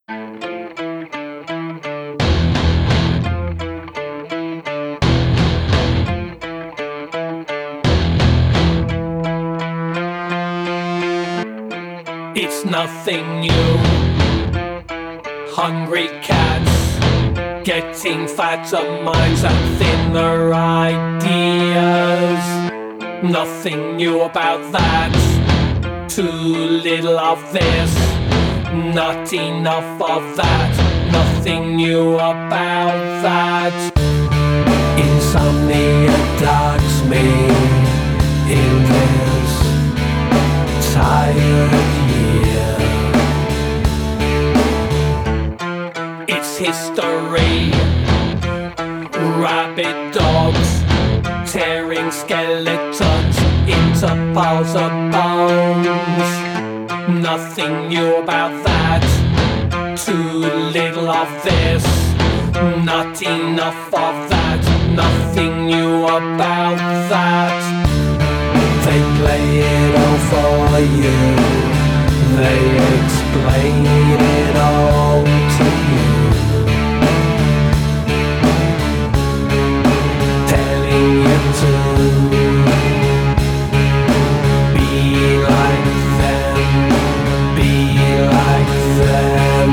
It's nothing new. Hungry cats getting fatter minds and thinner ideas. Nothing new about that. Too little of this, not enough of that. Nothing new about that. Insomnia dogs me in this tired year. It's history. Rabid dogs tearing skeletons into piles of bones. Nothing new about that. Too little of this, not enough of that. Nothing new about that. They play it all for you. They explain it all to you, telling you to be like them, be like them.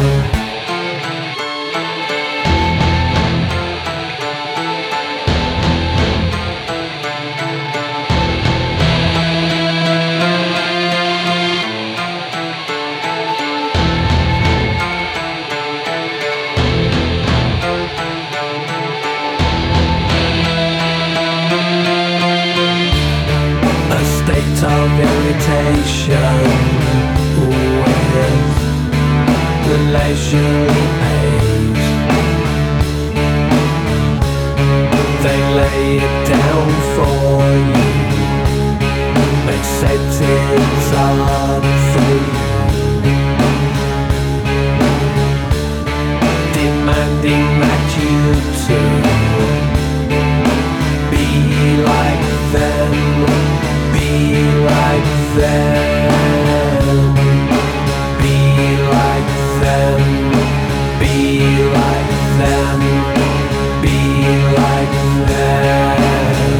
Of irritation with the leisurely pace. They lay it down for you. They set it up for you, demanding that you too be like them. Be like them, be like them, be like them, be like them.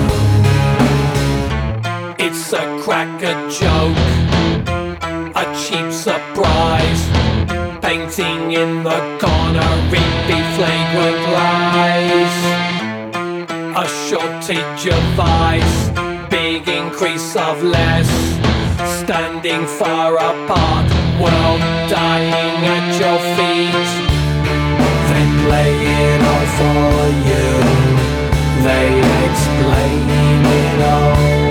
It's a cracker joke, a cheap surprise, painting in the corner, reaping flagrant lies. A shortage of ice, big increase of less, standing far apart, world dying at your feet. They play it all for you, they explain it all.